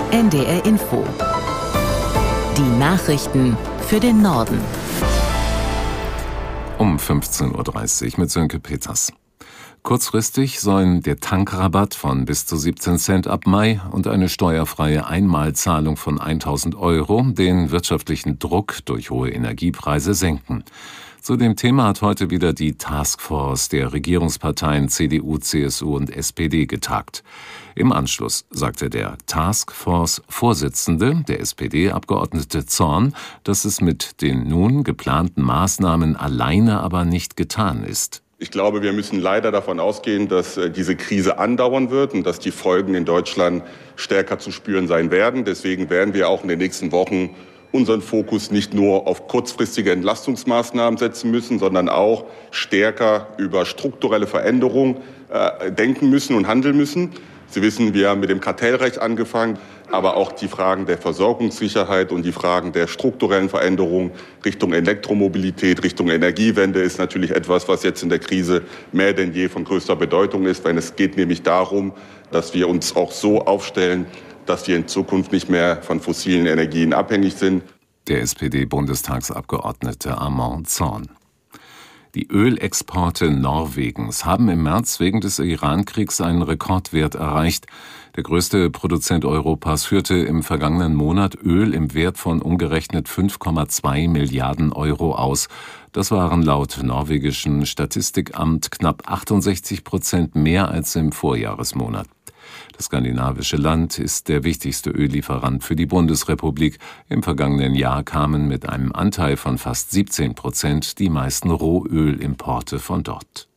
NDR Info. Die Nachrichten für den Norden. Um 15.30 Uhr mit Sönke Peters. Kurzfristig sollen der Tankrabatt von bis zu 17 Cent ab Mai und eine steuerfreie Einmalzahlung von 1.000 Euro den wirtschaftlichen Druck durch hohe Energiepreise senken. Zu dem Thema hat heute wieder die Taskforce der Regierungsparteien CDU, CSU und SPD getagt. Im Anschluss sagte der Taskforce-Vorsitzende, der SPD-Abgeordnete Zorn, dass es mit den nun geplanten Maßnahmen alleine aber nicht getan ist. Ich glaube, wir müssen leider davon ausgehen, dass diese Krise andauern wird und dass die Folgen in Deutschland stärker zu spüren sein werden. Deswegen werden wir auch in den nächsten Wochen unseren Fokus nicht nur auf kurzfristige Entlastungsmaßnahmen setzen müssen, sondern auch stärker über strukturelle Veränderungen denken müssen und handeln müssen. Sie wissen, wir haben mit dem Kartellrecht angefangen, aber auch die Fragen der Versorgungssicherheit und die Fragen der strukturellen Veränderungen Richtung Elektromobilität, Richtung Energiewende ist natürlich etwas, was jetzt in der Krise mehr denn je von größter Bedeutung ist, weil es geht nämlich darum, dass wir uns auch so aufstellen, dass wir in Zukunft nicht mehr von fossilen Energien abhängig sind. Der SPD-Bundestagsabgeordnete Armand Zorn. Die Ölexporte Norwegens haben im März wegen des Iran-Kriegs einen Rekordwert erreicht. Der größte Produzent Europas führte im vergangenen Monat Öl im Wert von umgerechnet 5,2 Milliarden Euro aus. Das waren laut norwegischen Statistikamt knapp 68% mehr als im Vorjahresmonat. Das skandinavische Land ist der wichtigste Öllieferant für die Bundesrepublik. Im vergangenen Jahr kamen mit einem Anteil von fast 17% die meisten Rohölimporte von dort.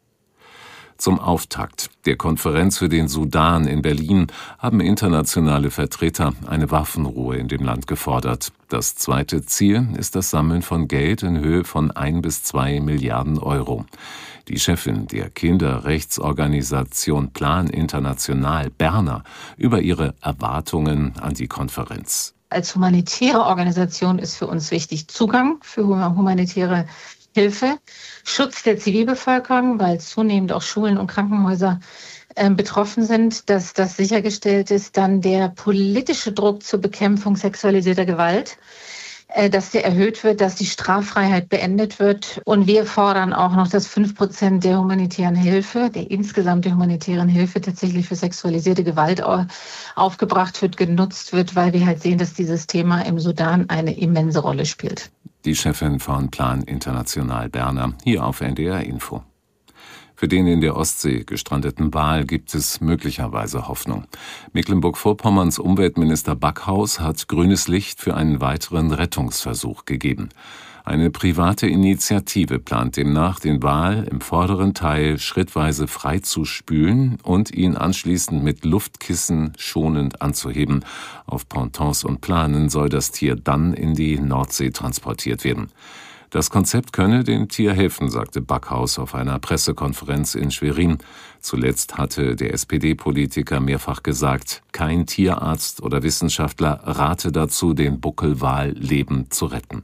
Zum Auftakt der Konferenz für den Sudan in Berlin haben internationale Vertreter eine Waffenruhe in dem Land gefordert. Das zweite Ziel ist das Sammeln von Geld in Höhe von 1 bis 2 Milliarden Euro. Die Chefin der Kinderrechtsorganisation Plan International, Berner, über ihre Erwartungen an die Konferenz. Als humanitäre Organisation ist für uns wichtig Zugang für humanitäre Hilfe, Schutz der Zivilbevölkerung, weil zunehmend auch Schulen und Krankenhäuser betroffen sind, dass das sichergestellt ist. Dann der politische Druck zur Bekämpfung sexualisierter Gewalt, dass der erhöht wird, dass die Straffreiheit beendet wird. Und wir fordern auch noch, dass 5% der humanitären Hilfe, der insgesamt der humanitären Hilfe tatsächlich für sexualisierte Gewalt aufgebracht wird, genutzt wird, weil wir halt sehen, dass dieses Thema im Sudan eine immense Rolle spielt. Die Chefin von Plan International, Berner, hier auf NDR Info. Für den in der Ostsee gestrandeten Wal gibt es möglicherweise Hoffnung. Mecklenburg-Vorpommerns Umweltminister Backhaus hat grünes Licht für einen weiteren Rettungsversuch gegeben. Eine private Initiative plant demnach, den Wal im vorderen Teil schrittweise freizuspülen und ihn anschließend mit Luftkissen schonend anzuheben. Auf Pontons und Planen soll das Tier dann in die Nordsee transportiert werden. Das Konzept könne dem Tier helfen, sagte Backhaus auf einer Pressekonferenz in Schwerin. Zuletzt hatte der SPD-Politiker mehrfach gesagt, kein Tierarzt oder Wissenschaftler rate dazu, den Buckelwal lebend zu retten.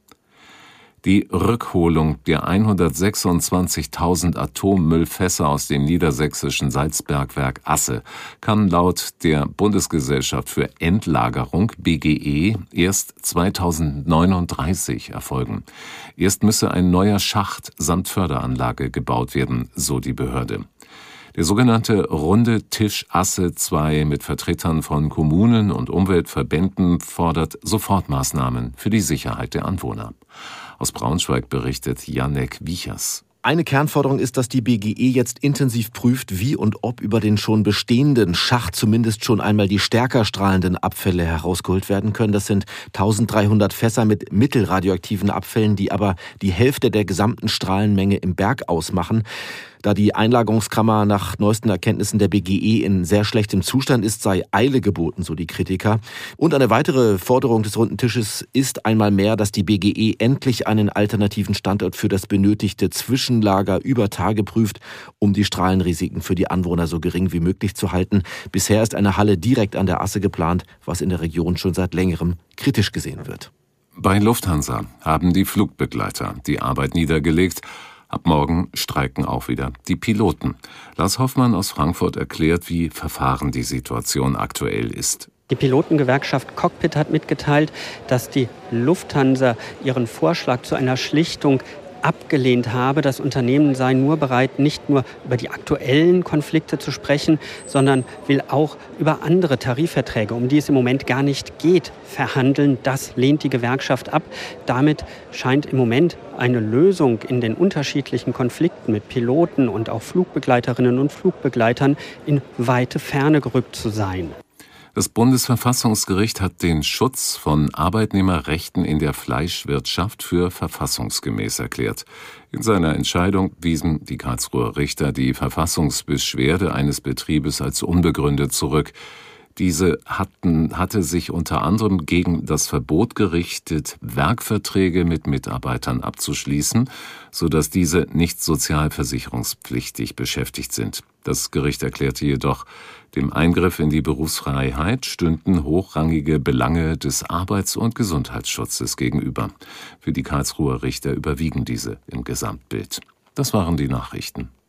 Die Rückholung der 126.000 Atommüllfässer aus dem niedersächsischen Salzbergwerk Asse kann laut der Bundesgesellschaft für Endlagerung BGE erst 2039 erfolgen. Erst müsse ein neuer Schacht samt Förderanlage gebaut werden, so die Behörde. Der sogenannte Runde Tisch Asse II mit Vertretern von Kommunen und Umweltverbänden fordert Sofortmaßnahmen für die Sicherheit der Anwohner. Aus Braunschweig berichtet Janek Wiechers. Eine Kernforderung ist, dass die BGE jetzt intensiv prüft, wie und ob über den schon bestehenden Schacht zumindest schon einmal die stärker strahlenden Abfälle herausgeholt werden können. Das sind 1300 Fässer mit mittelradioaktiven Abfällen, die aber die Hälfte der gesamten Strahlenmenge im Berg ausmachen. Da die Einlagerungskammer nach neuesten Erkenntnissen der BGE in sehr schlechtem Zustand ist, sei Eile geboten, so die Kritiker. Und eine weitere Forderung des Runden Tisches ist einmal mehr, dass die BGE endlich einen alternativen Standort für das benötigte Zwischenlager über Tage prüft, um die Strahlenrisiken für die Anwohner so gering wie möglich zu halten. Bisher ist eine Halle direkt an der Asse geplant, was in der Region schon seit längerem kritisch gesehen wird. Bei Lufthansa haben die Flugbegleiter die Arbeit niedergelegt. Ab morgen streiken auch wieder die Piloten. Lars Hoffmann aus Frankfurt erklärt, wie verfahren die Situation aktuell ist. Die Pilotengewerkschaft Cockpit hat mitgeteilt, dass die Lufthansa ihren Vorschlag zu einer Schlichtung abgelehnt habe. Das Unternehmen sei nur bereit, nicht nur über die aktuellen Konflikte zu sprechen, sondern will auch über andere Tarifverträge, um die es im Moment gar nicht geht, verhandeln. Das lehnt die Gewerkschaft ab. Damit scheint im Moment eine Lösung in den unterschiedlichen Konflikten mit Piloten und auch Flugbegleiterinnen und Flugbegleitern in weite Ferne gerückt zu sein. Das Bundesverfassungsgericht hat den Schutz von Arbeitnehmerrechten in der Fleischwirtschaft für verfassungsgemäß erklärt. In seiner Entscheidung wiesen die Karlsruher Richter die Verfassungsbeschwerde eines Betriebes als unbegründet zurück. Diese hatte sich unter anderem gegen das Verbot gerichtet, Werkverträge mit Mitarbeitern abzuschließen, sodass diese nicht sozialversicherungspflichtig beschäftigt sind. Das Gericht erklärte jedoch, dem Eingriff in die Berufsfreiheit stünden hochrangige Belange des Arbeits- und Gesundheitsschutzes gegenüber. Für die Karlsruher Richter überwiegen diese im Gesamtbild. Das waren die Nachrichten.